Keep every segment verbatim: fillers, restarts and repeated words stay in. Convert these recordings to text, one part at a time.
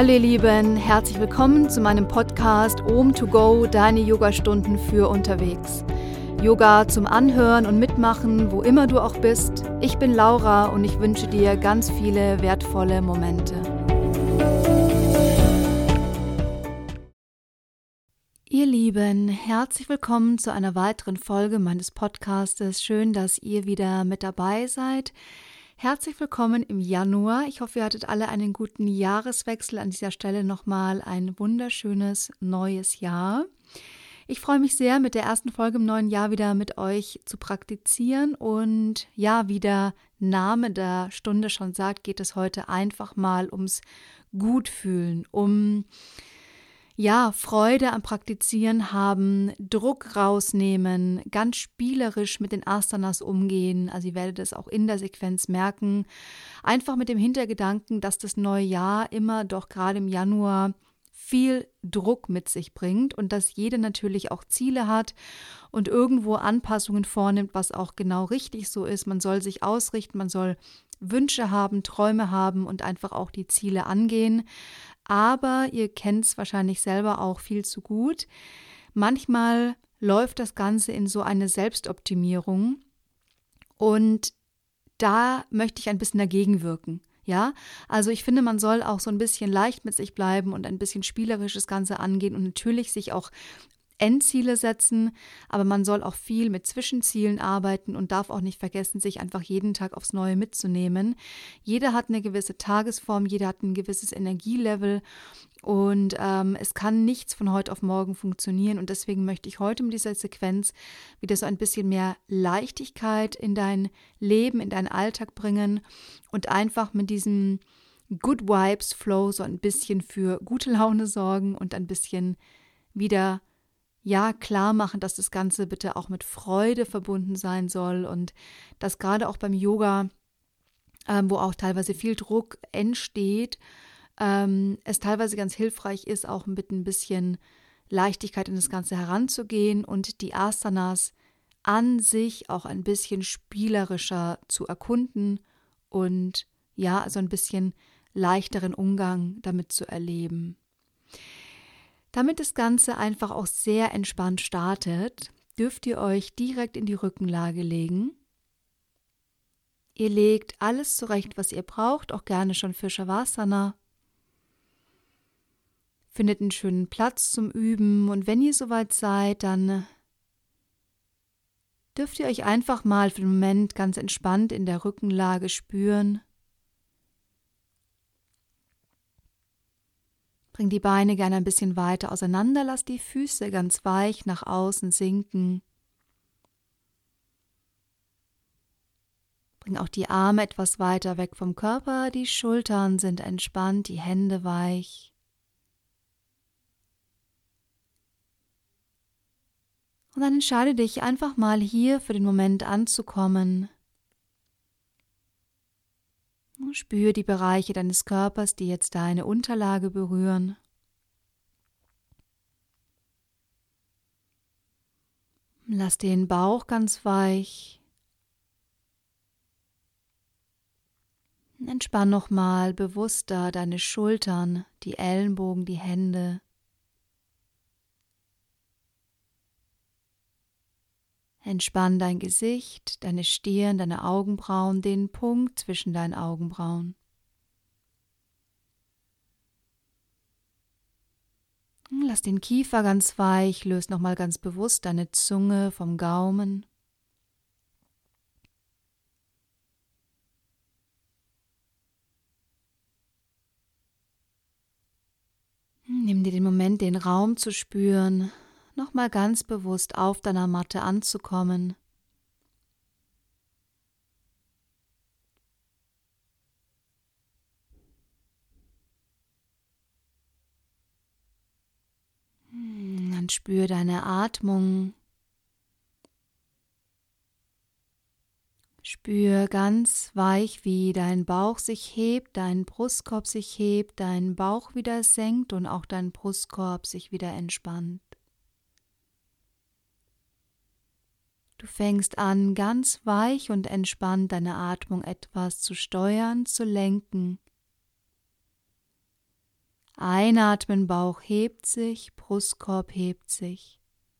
Hallo ihr Lieben, herzlich willkommen zu meinem Podcast Om to Go, deine Yogastunden für unterwegs. Yoga zum Anhören und Mitmachen, wo immer du auch bist. Ich bin Laura und ich wünsche dir ganz viele wertvolle Momente. Ihr Lieben, herzlich willkommen zu einer weiteren Folge meines Podcastes. Schön, dass ihr wieder mit dabei seid. Herzlich willkommen im Januar. Ich hoffe, ihr hattet alle einen guten Jahreswechsel. An dieser Stelle nochmal ein wunderschönes neues Jahr. Ich freue mich sehr, mit der ersten Folge im neuen Jahr wieder mit euch zu praktizieren. Und ja, wie der Name der Stunde schon sagt, geht es heute einfach mal ums Gutfühlen, um ja, Freude am Praktizieren haben, Druck rausnehmen, ganz spielerisch mit den Asanas umgehen. Also ihr werdet es auch in der Sequenz merken. Einfach mit dem Hintergedanken, dass das neue Jahr immer doch gerade im Januar viel Druck mit sich bringt und dass jeder natürlich auch Ziele hat und irgendwo Anpassungen vornimmt, was auch genau richtig so ist. Man soll sich ausrichten, man soll Wünsche haben, Träume haben und einfach auch die Ziele angehen. Aber ihr kennt es wahrscheinlich selber auch viel zu gut. Manchmal läuft das Ganze in so eine Selbstoptimierung und da möchte ich ein bisschen dagegen wirken. Ja, also ich finde, man soll auch so ein bisschen leicht mit sich bleiben und ein bisschen spielerisch das Ganze angehen und natürlich sich auch Endziele setzen, aber man soll auch viel mit Zwischenzielen arbeiten und darf auch nicht vergessen, sich einfach jeden Tag aufs Neue mitzunehmen. Jeder hat eine gewisse Tagesform, jeder hat ein gewisses Energielevel und ähm, es kann nichts von heute auf morgen funktionieren und deswegen möchte ich heute mit dieser Sequenz wieder so ein bisschen mehr Leichtigkeit in dein Leben, in deinen Alltag bringen und einfach mit diesem Good Vibes Flow so ein bisschen für gute Laune sorgen und ein bisschen wieder ja, klar machen, dass das Ganze bitte auch mit Freude verbunden sein soll und dass gerade auch beim Yoga, ähm, wo auch teilweise viel Druck entsteht, ähm, es teilweise ganz hilfreich ist, auch mit ein bisschen Leichtigkeit in das Ganze heranzugehen und die Asanas an sich auch ein bisschen spielerischer zu erkunden und ja, also ein bisschen leichteren Umgang damit zu erleben. Damit das Ganze einfach auch sehr entspannt startet, dürft ihr euch direkt in die Rückenlage legen. Ihr legt alles zurecht, was ihr braucht, auch gerne schon für Shavasana. Findet einen schönen Platz zum Üben und wenn ihr soweit seid, dann dürft ihr euch einfach mal für den Moment ganz entspannt in der Rückenlage spüren. Bring die Beine gerne ein bisschen weiter auseinander, lass die Füße ganz weich nach außen sinken. Bring auch die Arme etwas weiter weg vom Körper, die Schultern sind entspannt, die Hände weich. Und dann entscheide dich einfach mal hier für den Moment anzukommen. Spür die Bereiche deines Körpers, die jetzt deine Unterlage berühren. Lass den Bauch ganz weich. Entspann nochmal bewusster deine Schultern, die Ellenbogen, die Hände. Entspann dein Gesicht, deine Stirn, deine Augenbrauen, den Punkt zwischen deinen Augenbrauen. Lass den Kiefer ganz weich, löse nochmal ganz bewusst deine Zunge vom Gaumen. Nimm dir den Moment, den Raum zu spüren, nochmal ganz bewusst auf deiner Matte anzukommen. Dann spür deine Atmung. Spür ganz weich, wie dein Bauch sich hebt, dein Brustkorb sich hebt, dein Bauch wieder senkt und auch dein Brustkorb sich wieder entspannt. Du fängst an, ganz weich und entspannt deine Atmung etwas zu steuern, zu lenken. Einatmen, Bauch hebt sich, Brustkorb hebt sich.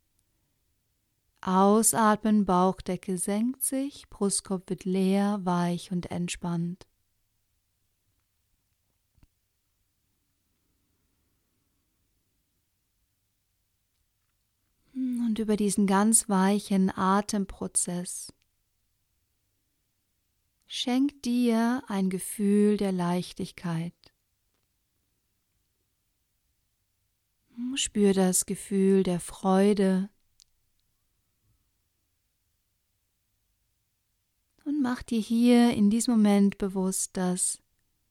Ausatmen, Bauchdecke senkt sich, Brustkorb wird leer, weich und entspannt. Und über diesen ganz weichen Atemprozess schenk dir ein Gefühl der Leichtigkeit. Spür das Gefühl der Freude und mach dir hier in diesem Moment bewusst, dass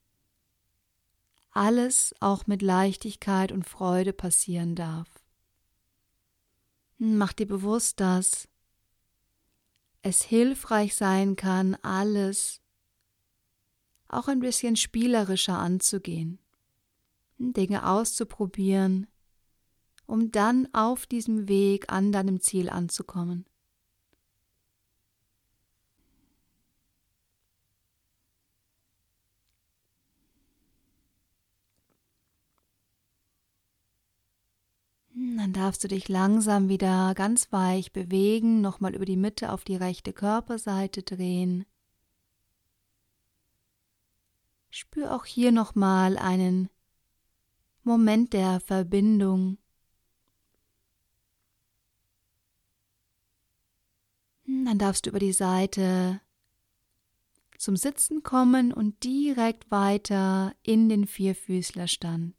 alles auch mit Leichtigkeit und Freude passieren darf. Mach dir bewusst, dass es hilfreich sein kann, alles auch ein bisschen spielerischer anzugehen, Dinge auszuprobieren, um dann auf diesem Weg an deinem Ziel anzukommen. Dann darfst du dich langsam wieder ganz weich bewegen, nochmal über die Mitte auf die rechte Körperseite drehen. Spür auch hier nochmal einen Moment der Verbindung. Dann darfst du über die Seite zum Sitzen kommen und direkt weiter in den Vierfüßlerstand.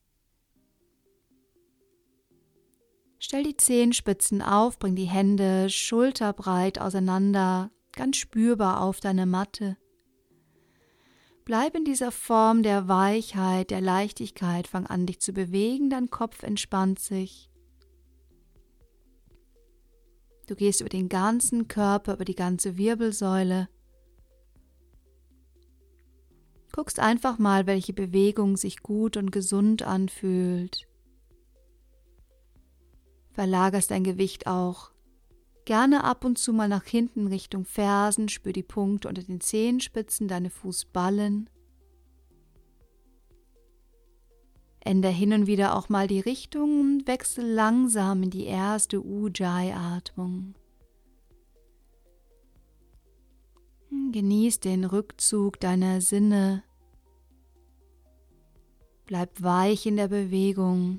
Stell die Zehenspitzen auf, bring die Hände schulterbreit auseinander, ganz spürbar auf deine Matte. Bleib in dieser Form der Weichheit, der Leichtigkeit, fang an dich zu bewegen, dein Kopf entspannt sich. Du gehst über den ganzen Körper, über die ganze Wirbelsäule. Guckst einfach mal, welche Bewegung sich gut und gesund anfühlt. Verlagerst dein Gewicht auch gerne ab und zu mal nach hinten Richtung Fersen, spür die Punkte unter den Zehenspitzen, deine Fußballen. Änder hin und wieder auch mal die Richtung und wechsel langsam in die erste Ujjayi-Atmung. Genieß den Rückzug deiner Sinne. Bleib weich in der Bewegung.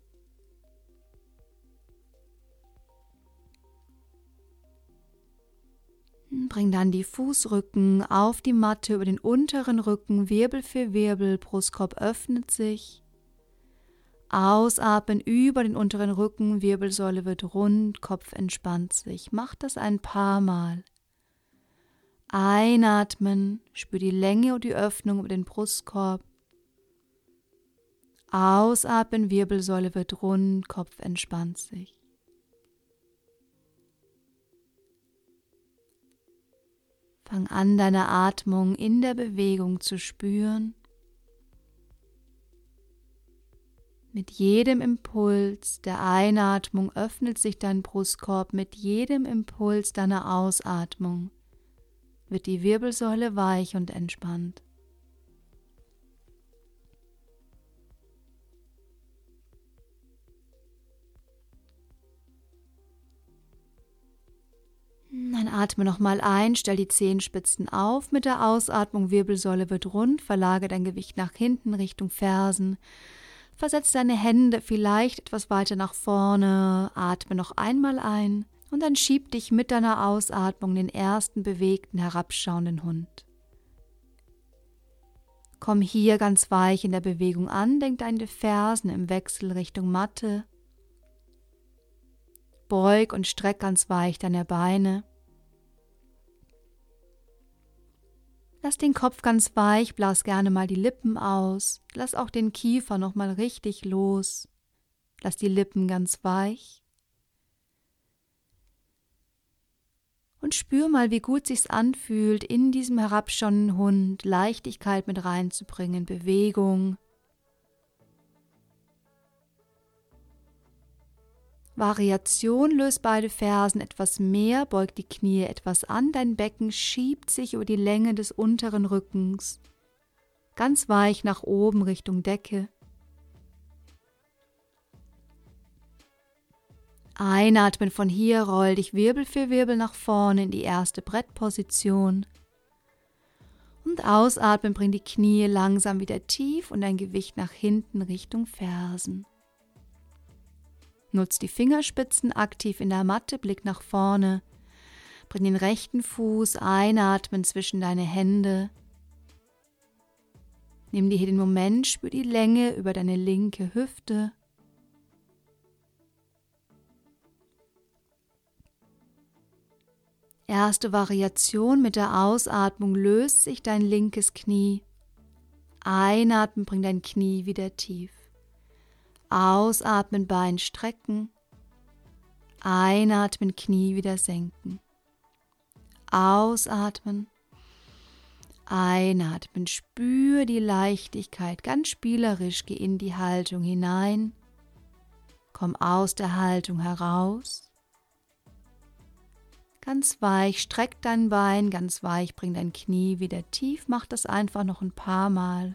Bring dann die Fußrücken auf die Matte über den unteren Rücken, Wirbel für Wirbel, Brustkorb öffnet sich. Ausatmen über den unteren Rücken, Wirbelsäule wird rund, Kopf entspannt sich. Mach das ein paar Mal. Einatmen, spür die Länge und die Öffnung über den Brustkorb. Ausatmen, Wirbelsäule wird rund, Kopf entspannt sich. Fang an, deine Atmung in der Bewegung zu spüren. Mit jedem Impuls der Einatmung öffnet sich dein Brustkorb, mit jedem Impuls deiner Ausatmung wird die Wirbelsäule weich und entspannt. Dann atme nochmal ein, stell die Zehenspitzen auf, mit der Ausatmung Wirbelsäule wird rund, verlagere dein Gewicht nach hinten Richtung Fersen, versetz deine Hände vielleicht etwas weiter nach vorne, atme noch einmal ein und dann schieb dich mit deiner Ausatmung den ersten bewegten, herabschauenden Hund. Komm hier ganz weich in der Bewegung an, denk deine Fersen im Wechsel Richtung Matte. Beug und streck ganz weich deine Beine. Lass den Kopf ganz weich, blas gerne mal die Lippen aus. Lass auch den Kiefer nochmal richtig los. Lass die Lippen ganz weich. Und spür mal, wie gut sich's anfühlt, in diesem herabschauenden Hund Leichtigkeit mit reinzubringen, Bewegung. Variation, löst beide Fersen etwas mehr, beug die Knie etwas an, dein Becken schiebt sich über die Länge des unteren Rückens, ganz weich nach oben Richtung Decke. Einatmen von hier, roll dich Wirbel für Wirbel nach vorne in die erste Brettposition. Und ausatmen, bring die Knie langsam wieder tief und dein Gewicht nach hinten Richtung Fersen. Nutz die Fingerspitzen aktiv in der Matte, Blick nach vorne. Bring den rechten Fuß, einatmen zwischen deine Hände. Nimm dir hier den Moment, spür die Länge über deine linke Hüfte. Erste Variation: mit der Ausatmung löst sich dein linkes Knie. Einatmen, bring dein Knie wieder tief. Ausatmen, Bein strecken. Einatmen, Knie wieder senken. Ausatmen. Einatmen, spür die Leichtigkeit, ganz spielerisch, geh in die Haltung hinein. Komm aus der Haltung heraus. Ganz weich, streck dein Bein, ganz weich, bring dein Knie wieder tief. Mach das einfach noch ein paar Mal.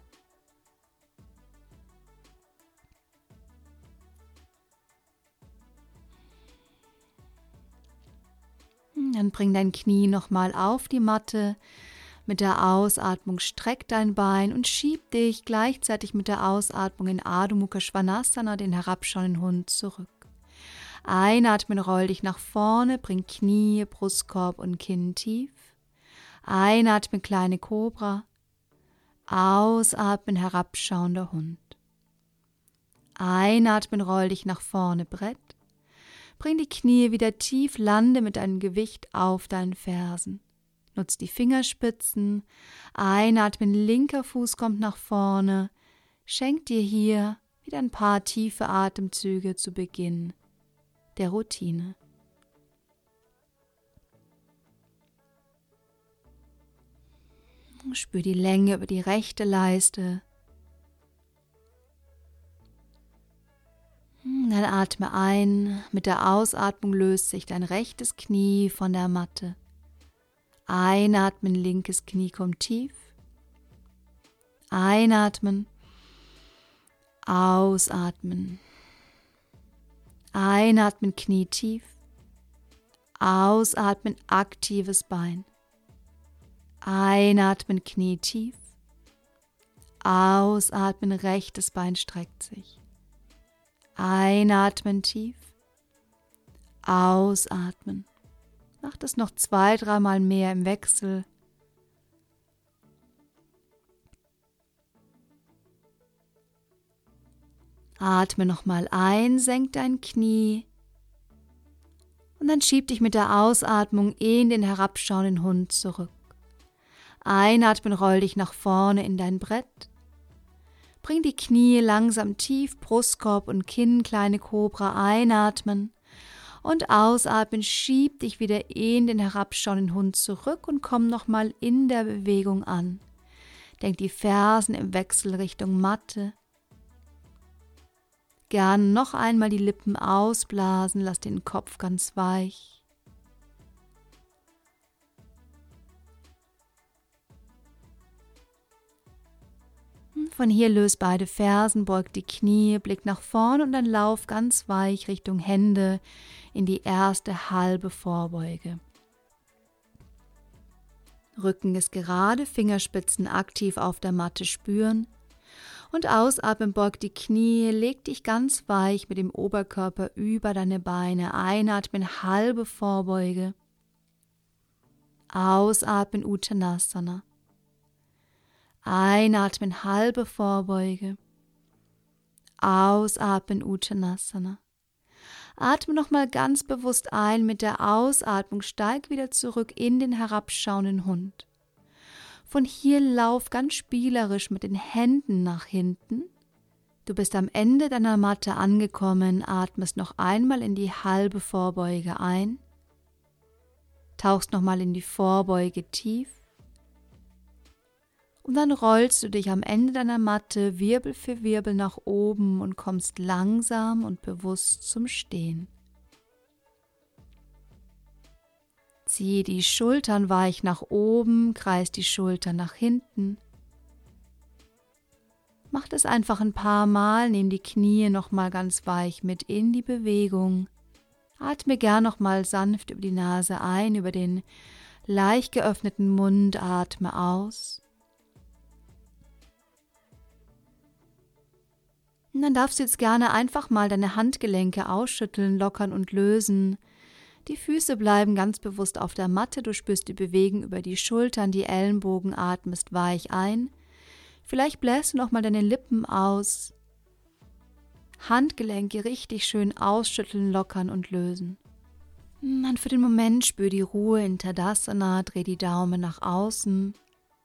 Dann bring dein Knie nochmal auf die Matte. Mit der Ausatmung streck dein Bein und schieb dich gleichzeitig mit der Ausatmung in Adho Mukha Svanasana, den herabschauenden Hund, zurück. Einatmen, roll dich nach vorne, bring Knie, Brustkorb und Kinn tief. Einatmen, kleine Kobra. Ausatmen, herabschauender Hund. Einatmen, roll dich nach vorne, Brett. Bring die Knie wieder tief, lande mit deinem Gewicht auf deinen Fersen. Nutz die Fingerspitzen. Einatmen, linker Fuß kommt nach vorne. Schenk dir hier wieder ein paar tiefe Atemzüge zu Beginn der Routine. Spür die Länge über die rechte Leiste. Dann atme ein. Mit der Ausatmung löst sich dein rechtes Knie von der Matte. Einatmen, linkes Knie kommt tief. Einatmen. Ausatmen. Einatmen, Knie tief. Ausatmen, aktives Bein. Einatmen, Knie tief. Ausatmen, rechtes Bein streckt sich. Einatmen tief. Ausatmen. Mach das noch zwei, dreimal mehr im Wechsel. Atme nochmal ein, senk dein Knie und dann schieb dich mit der Ausatmung in den herabschauenden Hund zurück. Einatmen, roll dich nach vorne in dein Brett. Bring die Knie langsam tief, Brustkorb und Kinn, kleine Kobra, einatmen und ausatmen, schieb dich wieder in den herabschauenden Hund zurück und komm nochmal in der Bewegung an. Denk die Fersen im Wechsel Richtung Matte. Gern noch einmal die Lippen ausblasen, lass den Kopf ganz weich. Von hier löst beide Fersen, beug die Knie, Blick nach vorne und dann lauf ganz weich Richtung Hände in die erste halbe Vorbeuge. Rücken ist gerade, Fingerspitzen aktiv auf der Matte spüren. Und ausatmen, beug die Knie, leg dich ganz weich mit dem Oberkörper über deine Beine. Einatmen, halbe Vorbeuge. Ausatmen, Uttanasana. Einatmen, halbe Vorbeuge. Ausatmen, Uttanasana. Atme nochmal ganz bewusst ein. Mit der Ausatmung steig wieder zurück in den herabschauenden Hund. Von hier lauf ganz spielerisch mit den Händen nach hinten. Du bist am Ende deiner Matte angekommen, atmest noch einmal in die halbe Vorbeuge ein, tauchst nochmal in die Vorbeuge tief und dann rollst du dich am Ende deiner Matte Wirbel für Wirbel nach oben und kommst langsam und bewusst zum Stehen. Zieh die Schultern weich nach oben, kreis die Schultern nach hinten. Mach das einfach ein paar Mal, nimm die Knie nochmal ganz weich mit in die Bewegung. Atme gern nochmal sanft über die Nase ein, über den leicht geöffneten Mund atme aus. Und dann darfst du jetzt gerne einfach mal deine Handgelenke ausschütteln, lockern und lösen. Die Füße bleiben ganz bewusst auf der Matte, du spürst die Bewegung über die Schultern, die Ellenbogen, atmest weich ein. Vielleicht bläst du nochmal deine Lippen aus. Handgelenke richtig schön ausschütteln, lockern und lösen. Dann für den Moment spür die Ruhe in Tadasana, dreh die Daumen nach außen.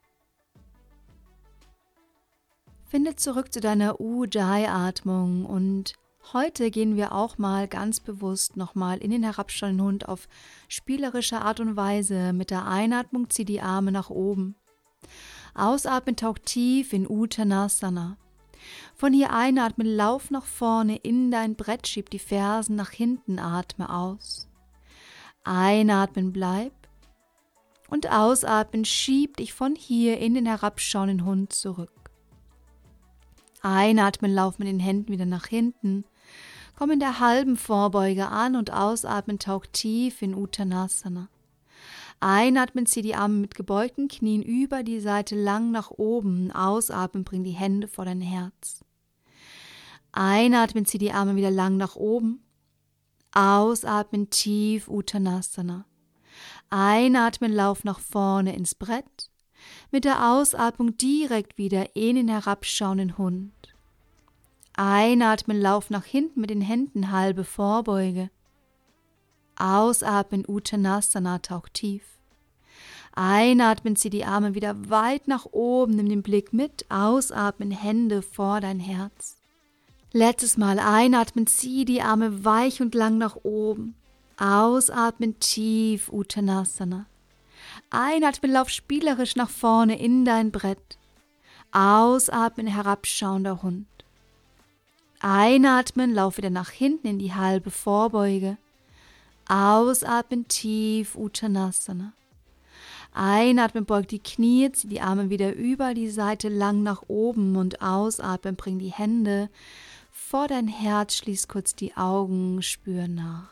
Finde zurück zu deiner Ujjayi-Atmung und heute gehen wir auch mal ganz bewusst nochmal in den herabschauenden Hund auf spielerische Art und Weise. Mit der Einatmung zieh die Arme nach oben. Ausatmen, tauch tief in Uttanasana. Von hier einatmen, lauf nach vorne in dein Brett, schieb die Fersen nach hinten, atme aus. Einatmen, bleib. Und ausatmen, schieb dich von hier in den herabschauenden Hund zurück. Einatmen, lauf mit den Händen wieder nach hinten. Komm in der halben Vorbeuge an und ausatmen, tauch tief in Uttanasana. Einatmen, zieh die Arme mit gebeugten Knien über die Seite lang nach oben. Ausatmen, bring die Hände vor dein Herz. Einatmen, zieh die Arme wieder lang nach oben. Ausatmen, tief Uttanasana. Einatmen, lauf nach vorne ins Brett. Mit der Ausatmung direkt wieder in den herabschauenden Hund. Einatmen, lauf nach hinten mit den Händen, halbe Vorbeuge. Ausatmen, Uttanasana, tauch tief. Einatmen, zieh die Arme wieder weit nach oben, nimm den Blick mit. Ausatmen, Hände vor dein Herz. Letztes Mal einatmen, zieh die Arme weich und lang nach oben. Ausatmen, tief Uttanasana. Einatmen, lauf spielerisch nach vorne in dein Brett. Ausatmen, herabschauender Hund. Einatmen, lauf wieder nach hinten in die halbe Vorbeuge. Ausatmen, tief Uttanasana. Einatmen, beug die Knie, zieh die Arme wieder über die Seite lang nach oben und ausatmen, bring die Hände vor dein Herz, schließ kurz die Augen, spür nach.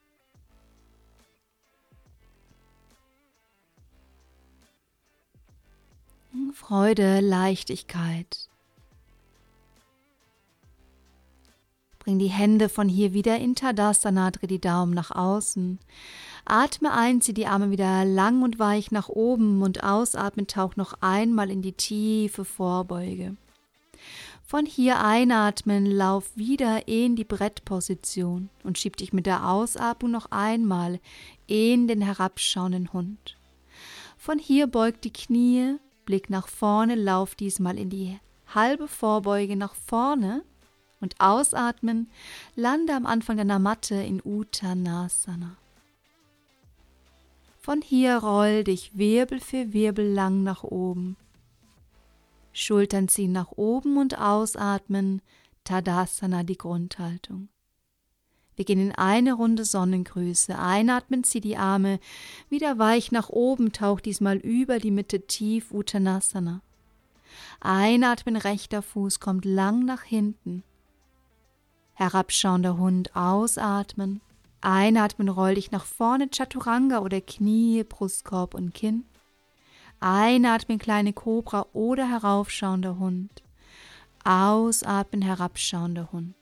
Freude, Leichtigkeit. Bring die Hände von hier wieder in Tadasana, dreh die Daumen nach außen. Atme ein, zieh die Arme wieder lang und weich nach oben und ausatmen, tauch noch einmal in die tiefe Vorbeuge. Von hier einatmen, lauf wieder in die Brettposition und schieb dich mit der Ausatmung noch einmal in den herabschauenden Hund. Von hier beug die Knie, Blick nach vorne, lauf diesmal in die halbe Vorbeuge nach vorne und ausatmen, lande am Anfang deiner Matte in Uttanasana. Von hier roll dich Wirbel für Wirbel lang nach oben. Schultern ziehen nach oben und ausatmen, Tadasana, die Grundhaltung. Wir gehen in eine Runde Sonnengrüße. Einatmen, zieh die Arme wieder weich nach oben, tauch diesmal über die Mitte tief Uttanasana. Einatmen, rechter Fuß kommt lang nach hinten. Herabschauender Hund, ausatmen. Einatmen, roll dich nach vorne, Chaturanga oder Knie, Brustkorb und Kinn. Einatmen, kleine Kobra oder heraufschauender Hund. Ausatmen, herabschauender Hund.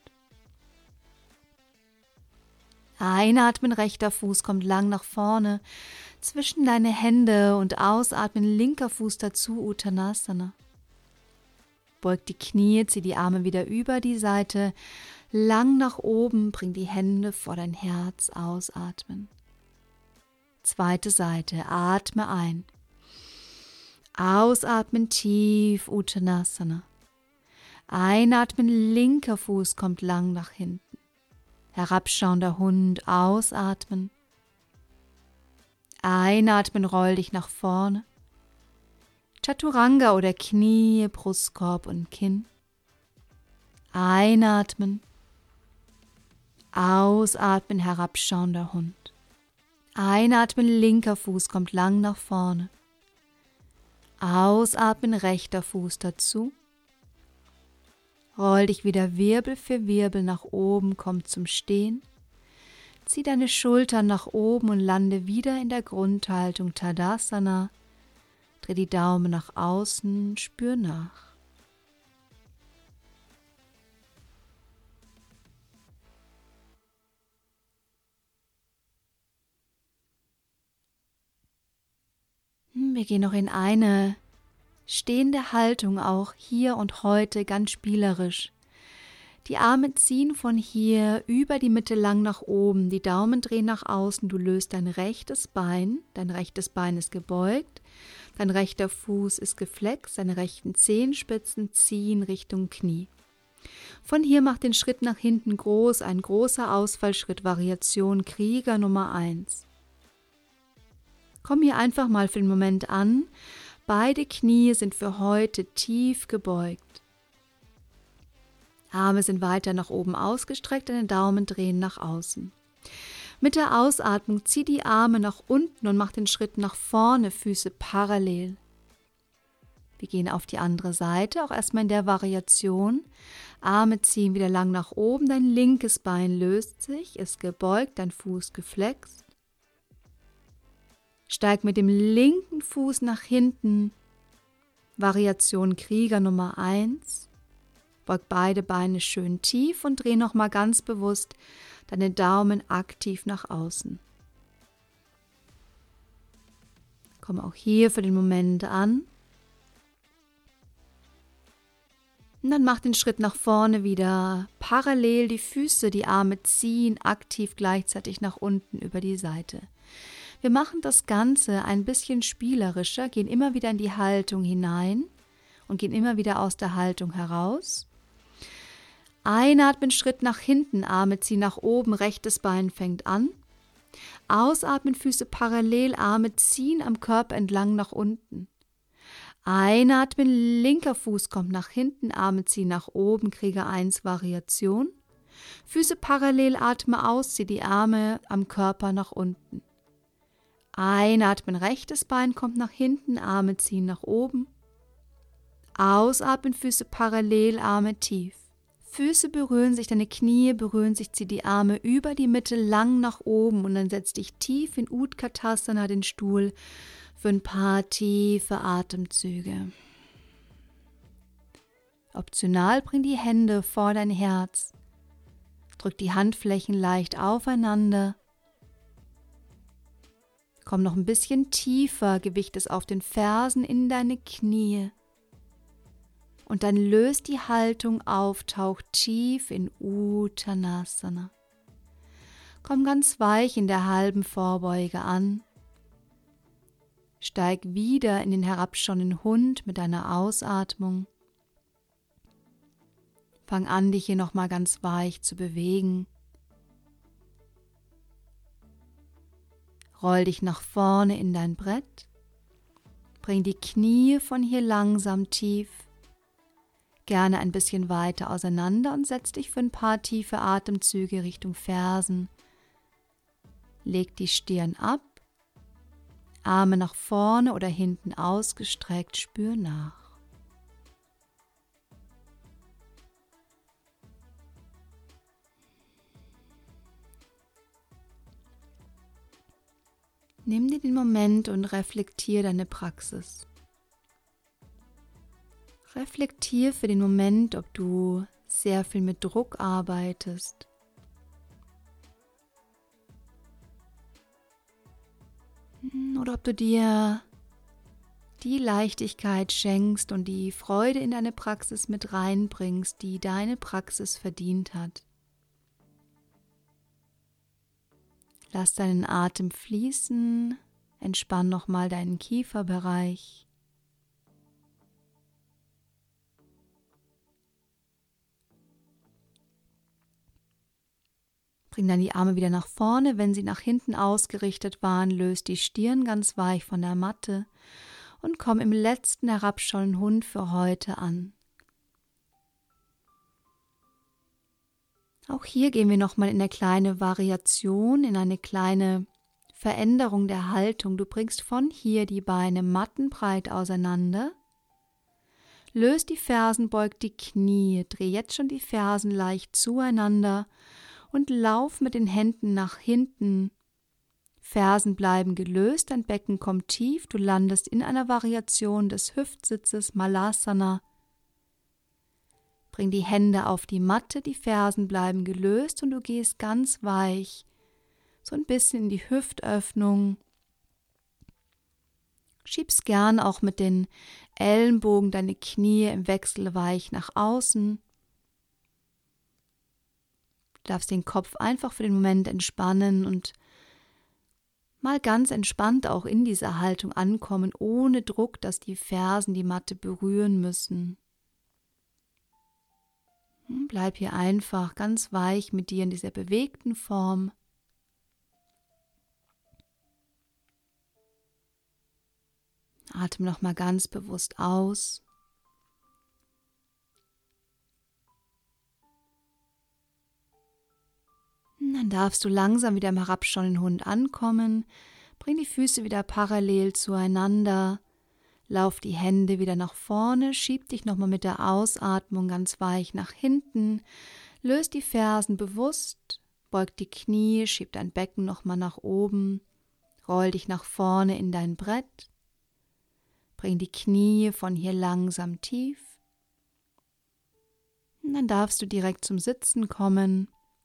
Einatmen, rechter Fuß kommt lang nach vorne, zwischen deine Hände und ausatmen, linker Fuß dazu, Uttanasana. Beug die Knie, zieh die Arme wieder über die Seite, lang nach oben, bring die Hände vor dein Herz, ausatmen. Zweite Seite, atme ein. Ausatmen, tief Uttanasana. Einatmen, linker Fuß kommt lang nach hinten. Herabschauender Hund, ausatmen. Einatmen, roll dich nach vorne. Chaturanga oder Knie, Brustkorb und Kinn. Einatmen. Ausatmen, herabschauender Hund. Einatmen, linker Fuß kommt lang nach vorne. Ausatmen, rechter Fuß dazu. Roll dich wieder Wirbel für Wirbel nach oben, komm zum Stehen. Zieh deine Schultern nach oben und lande wieder in der Grundhaltung Tadasana. Dreh die Daumen nach außen, spür nach. Wir gehen noch in eine stehende Haltung, auch hier und heute ganz spielerisch. Die Arme ziehen von hier über die Mitte lang nach oben, die Daumen drehen nach außen, du löst dein rechtes Bein, dein rechtes Bein ist gebeugt, dein rechter Fuß ist geflext, deine rechten Zehenspitzen ziehen Richtung Knie. Von hier mach den Schritt nach hinten groß, ein großer Ausfallschritt, Variation Krieger Nummer eins. Komm hier einfach mal für den Moment an, beide Knie sind für heute tief gebeugt. Arme sind weiter nach oben ausgestreckt, deine Daumen drehen nach außen. Mit der Ausatmung zieh die Arme nach unten und mach den Schritt nach vorne, Füße parallel. Wir gehen auf die andere Seite, auch erstmal in der Variation. Arme ziehen wieder lang nach oben, dein linkes Bein löst sich, ist gebeugt, dein Fuß geflext. Steig mit dem linken Fuß nach hinten, Variation Krieger Nummer eins. Beug beide Beine schön tief und dreh nochmal ganz bewusst deine Daumen aktiv nach außen. Komm auch hier für den Moment an. Und dann mach den Schritt nach vorne wieder. Parallel die Füße, die Arme ziehen aktiv gleichzeitig nach unten über die Seite. Wir machen das Ganze ein bisschen spielerischer, gehen immer wieder in die Haltung hinein und gehen immer wieder aus der Haltung heraus. Einatmen, Schritt nach hinten, Arme ziehen nach oben, rechtes Bein fängt an. Ausatmen, Füße parallel, Arme ziehen am Körper entlang nach unten. Einatmen, linker Fuß kommt nach hinten, Arme ziehen nach oben, Krieger eins Variation. Füße parallel, atme aus, zieh die Arme am Körper nach unten. Einatmen, rechtes Bein kommt nach hinten, Arme ziehen nach oben. Ausatmen, Füße parallel, Arme tief. Füße berühren sich, deine Knie berühren sich, zieh die Arme über die Mitte lang nach oben und dann setz dich tief in Utkatasana, den Stuhl, für ein paar tiefe Atemzüge. Optional bring die Hände vor dein Herz, drück die Handflächen leicht aufeinander. Komm noch ein bisschen tiefer, Gewicht ist auf den Fersen in deine Knie. Und dann löst die Haltung auf, tauch tief in Uttanasana. Komm ganz weich in der halben Vorbeuge an. Steig wieder in den herabschauenden Hund mit deiner Ausatmung. Fang an, dich hier nochmal ganz weich zu bewegen. Roll dich nach vorne in dein Brett. Bring die Knie von hier langsam tief. Gerne ein bisschen weiter auseinander und setz dich für ein paar tiefe Atemzüge Richtung Fersen. Leg die Stirn ab, Arme nach vorne oder hinten ausgestreckt, spür nach. Nimm dir den Moment und reflektier deine Praxis. Reflektier für den Moment, ob du sehr viel mit Druck arbeitest. Oder ob du dir die Leichtigkeit schenkst und die Freude in deine Praxis mit reinbringst, die deine Praxis verdient hat. Lass deinen Atem fließen, entspann nochmal deinen Kieferbereich. Bring dann die Arme wieder nach vorne, wenn sie nach hinten ausgerichtet waren, löst die Stirn ganz weich von der Matte und komm im letzten herabschauenden Hund für heute an. Auch hier gehen wir nochmal in eine kleine Variation, in eine kleine Veränderung der Haltung. Du bringst von hier die Beine mattenbreit auseinander, löst die Fersen, beug die Knie, dreh jetzt schon die Fersen leicht zueinander und lauf mit den Händen nach hinten. Fersen bleiben gelöst, dein Becken kommt tief, du landest in einer Variation des Hüftsitzes Malasana. Bring die Hände auf die Matte, die Fersen bleiben gelöst und du gehst ganz weich, so ein bisschen in die Hüftöffnung. Schiebst gern auch mit den Ellenbogen deine Knie im Wechsel weich nach außen. Du darfst den Kopf einfach für den Moment entspannen und mal ganz entspannt auch in dieser Haltung ankommen, ohne Druck, dass die Fersen die Matte berühren müssen. Bleib hier einfach ganz weich mit dir in dieser bewegten Form. Atme nochmal ganz bewusst aus. Dann darfst du langsam wieder im herabschauenden Hund ankommen. Bring die Füße wieder parallel zueinander. Lauf die Hände wieder nach vorne. Schieb dich nochmal mit der Ausatmung ganz weich nach hinten. Löst die Fersen bewusst. Beug die Knie. Schieb dein Becken nochmal nach oben. Roll dich nach vorne in dein Brett. Bring die Knie von hier langsam tief. Und dann darfst du direkt zum Sitzen kommen.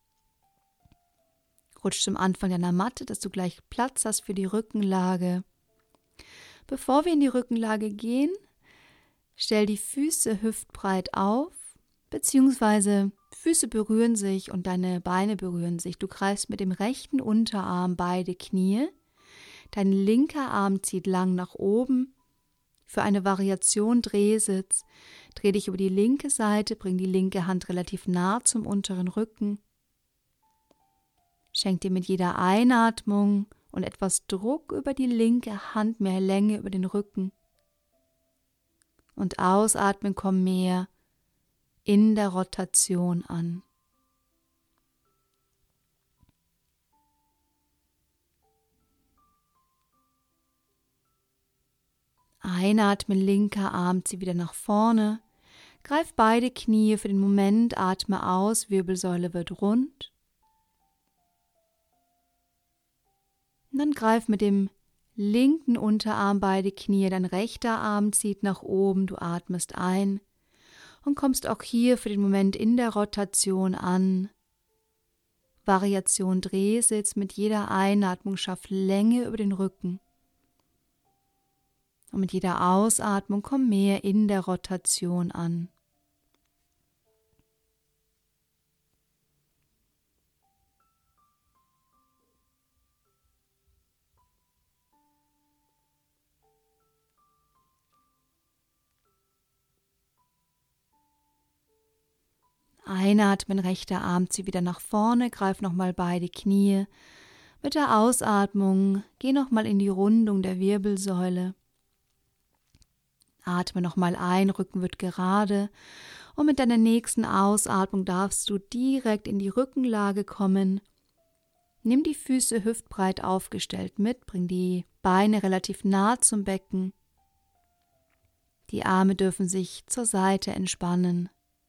Rutsch zum Anfang deiner Matte, dass du gleich Platz hast für die Rückenlage. Bevor wir in die Rückenlage gehen, stell die Füße hüftbreit auf, beziehungsweise Füße berühren sich und deine Beine berühren sich. Du greifst mit dem rechten Unterarm beide Knie, dein linker Arm zieht lang nach oben. Für eine Variation Drehsitz, dreh dich über die linke Seite, bring die linke Hand relativ nah zum unteren Rücken. Schenk dir mit jeder Einatmung und etwas Druck über die linke Hand mehr Länge über den Rücken. Und ausatmen, komm mehr in der Rotation an. Einatmen, linker Arm, zieh wieder nach vorne. Greif beide Knie für den Moment, atme aus, Wirbelsäule wird rund. Und dann greif mit dem linken Unterarm beide Knie, dein rechter Arm zieht nach oben, du atmest ein und kommst auch hier für den Moment in der Rotation an. Variation Drehsitz, mit jeder Einatmung schaff Länge über den Rücken. Und mit jeder Ausatmung komm mehr in der Rotation an. Einatmen, rechter Arm, zieh wieder nach vorne, greif nochmal beide Knie. Mit der Ausatmung geh nochmal in die Rundung der Wirbelsäule. Atme nochmal ein, Rücken wird gerade und mit deiner nächsten Ausatmung darfst du direkt in die Rückenlage kommen. Nimm die Füße hüftbreit aufgestellt mit, bring die Beine relativ nah zum Becken. Die Arme dürfen sich zur Seite entspannen.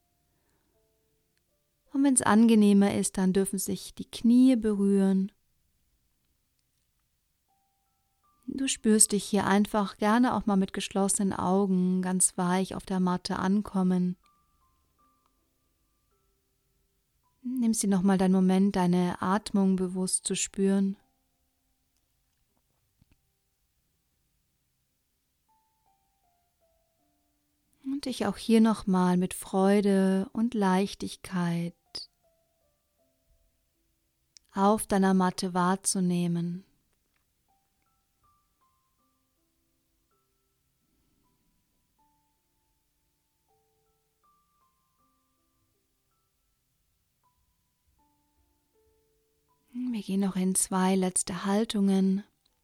Und wenn es angenehmer ist, dann dürfen sich die Knie berühren. Du spürst dich hier einfach gerne auch mal mit geschlossenen Augen ganz weich auf der Matte ankommen. Nimmst dir nochmal deinen Moment, deine Atmung bewusst zu spüren. Und dich auch hier nochmal mit Freude und Leichtigkeit auf deiner Matte wahrzunehmen. Wir gehen noch in zwei letzte Haltungen.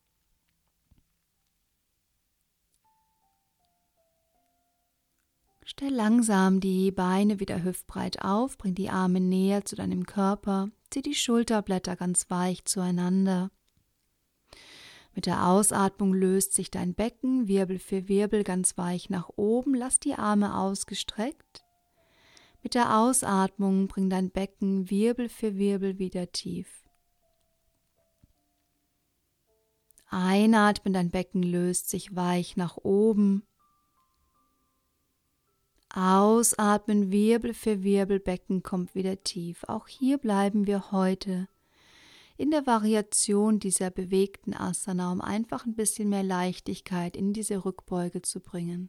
Stell langsam die Beine wieder hüftbreit auf, bring die Arme näher zu deinem Körper, zieh die Schulterblätter ganz weich zueinander. Mit der Ausatmung löst sich dein Becken, Wirbel für Wirbel ganz weich nach oben, lass die Arme ausgestreckt. Mit Mit der Ausatmung bring dein Becken Wirbel für Wirbel wieder tief. Einatmen, dein Becken löst sich weich nach oben. Ausatmen, Wirbel für Wirbel, Becken kommt wieder tief. Auch hier bleiben wir heute in der Variation dieser bewegten Asana, um einfach ein bisschen mehr Leichtigkeit in diese Rückbeuge zu bringen.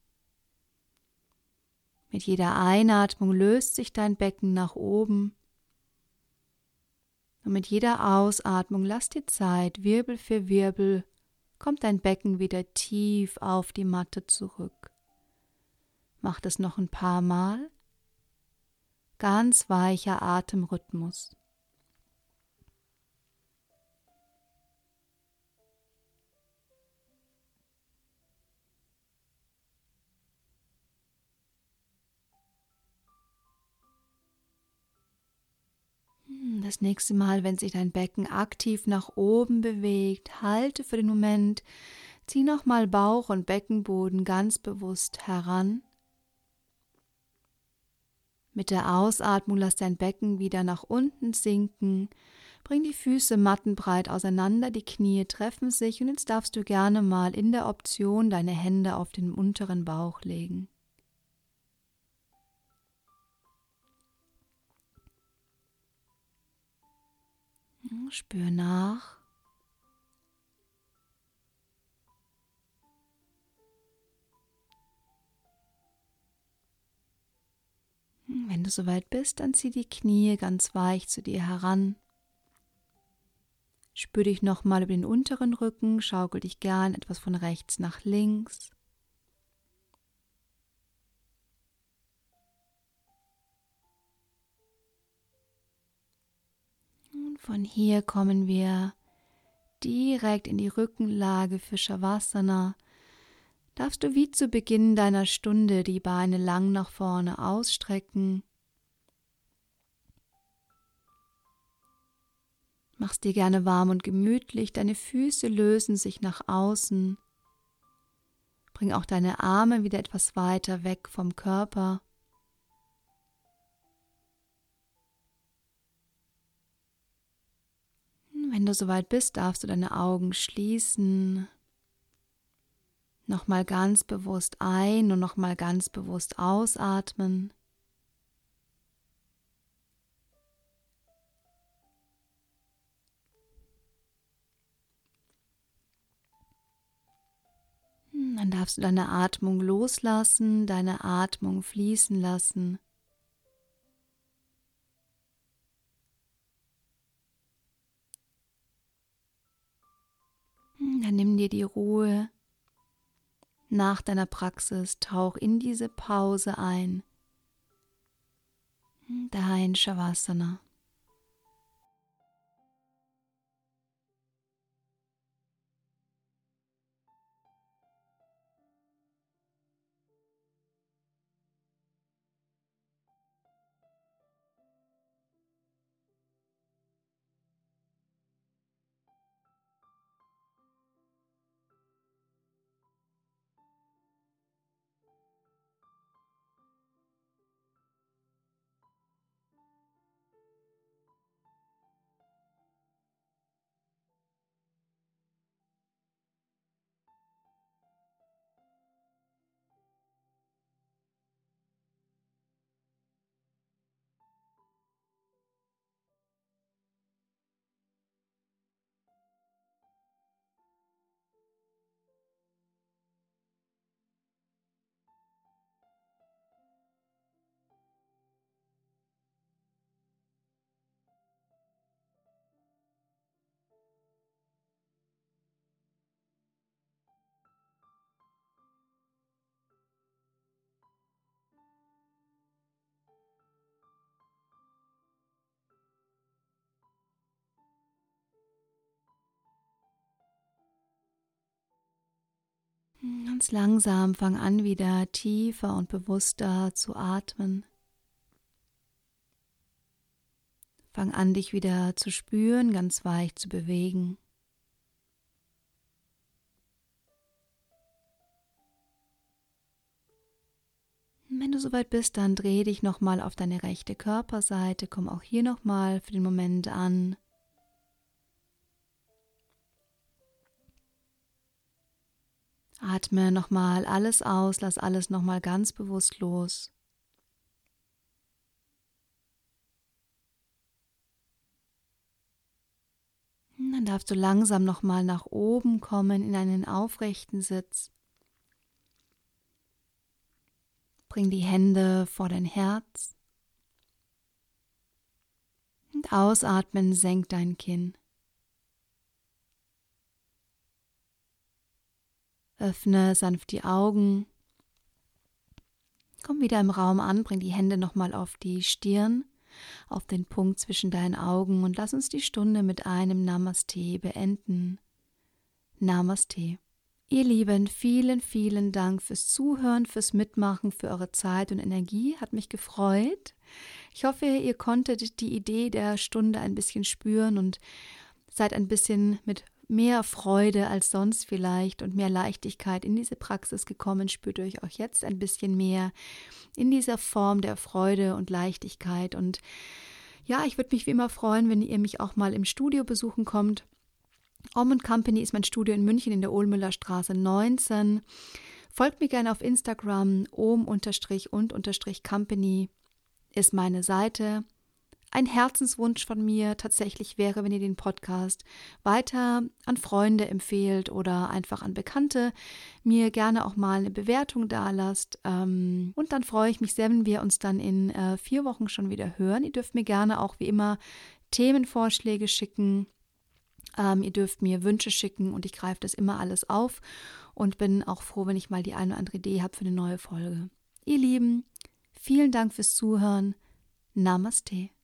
Mit jeder Einatmung löst sich dein Becken nach oben. Und mit jeder Ausatmung lass dir Zeit, Wirbel für Wirbel, kommt dein Becken wieder tief auf die Matte zurück. Mach das noch ein paar Mal. Ganz weicher Atemrhythmus. Das nächste Mal, wenn sich dein Becken aktiv nach oben bewegt, halte für den Moment, zieh nochmal Bauch und Beckenboden ganz bewusst heran. Mit der Ausatmung lass dein Becken wieder nach unten sinken, bring die Füße mattenbreit auseinander, die Knie treffen sich und jetzt darfst du gerne mal in der Option deine Hände auf den unteren Bauch legen. Spür nach. Wenn du soweit bist, dann zieh die Knie ganz weich zu dir heran. Spür dich nochmal über den unteren Rücken, schaukel dich gern etwas von rechts nach links. Und von hier kommen wir direkt in die Rückenlage für Shavasana. Darfst du wie zu Beginn deiner Stunde die Beine lang nach vorne ausstrecken. Mach's dir gerne warm und gemütlich, deine Füße lösen sich nach außen. Bring auch deine Arme wieder etwas weiter weg vom Körper. Wenn du soweit bist, darfst du deine Augen schließen. Nochmal ganz bewusst ein und nochmal ganz bewusst ausatmen. Dann darfst du deine Atmung loslassen, deine Atmung fließen lassen. Dann nimm dir die Ruhe nach deiner Praxis, tauch in diese Pause ein. Dein Shavasana. Ganz langsam fang an, wieder tiefer und bewusster zu atmen. Fang an, dich wieder zu spüren, ganz weich zu bewegen. Und wenn du soweit bist, dann dreh dich nochmal auf deine rechte Körperseite, komm auch hier nochmal für den Moment an. Atme nochmal alles aus, lass alles nochmal ganz bewusst los. Und dann darfst du langsam nochmal nach oben kommen in einen aufrechten Sitz. Bring die Hände vor dein Herz. Und ausatmen, senk dein Kinn. Öffne sanft die Augen. Komm wieder im Raum an, bring die Hände nochmal auf die Stirn, auf den Punkt zwischen deinen Augen und lass uns die Stunde mit einem Namaste beenden. Namaste. Ihr Lieben, vielen, vielen Dank fürs Zuhören, fürs Mitmachen, für eure Zeit und Energie. Hat mich gefreut. Ich hoffe, ihr konntet die Idee der Stunde ein bisschen spüren und seid ein bisschen mit mehr Freude als sonst vielleicht und mehr Leichtigkeit in diese Praxis gekommen. Spürt euch auch jetzt ein bisschen mehr in dieser Form der Freude und Leichtigkeit. Und ja, ich würde mich wie immer freuen, wenn ihr mich auch mal im Studio besuchen kommt. Om and Company ist mein Studio in München in der Ohlmüllerstraße neunzehn. Folgt mir gerne auf Instagram, om-und-company ist meine Seite. Ein Herzenswunsch von mir tatsächlich wäre, wenn ihr den Podcast weiter an Freunde empfehlt oder einfach an Bekannte, mir gerne auch mal eine Bewertung dalasst. Und dann freue ich mich sehr, wenn wir uns dann in vier Wochen schon wieder hören. Ihr dürft mir gerne auch wie immer Themenvorschläge schicken. Ähm, ihr dürft mir Wünsche schicken und ich greife das immer alles auf und bin auch froh, wenn ich mal die eine oder andere Idee habe für eine neue Folge. Ihr Lieben, vielen Dank fürs Zuhören. Namaste.